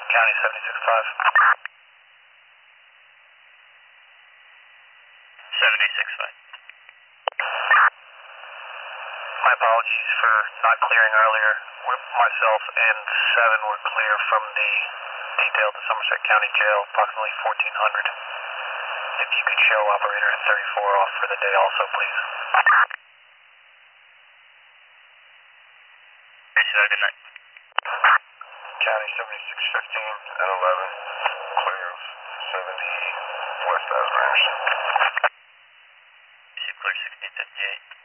County 76.5. 76.5. My apologies for not clearing earlier. Myself and 7 were clear from the detail to Somerset County Jail, approximately 1400. If you could show operator 34 off for the day also, please. Appreciate it. Good night. County 7615 and 11, clear of 70 West Asbury. Clear 1658.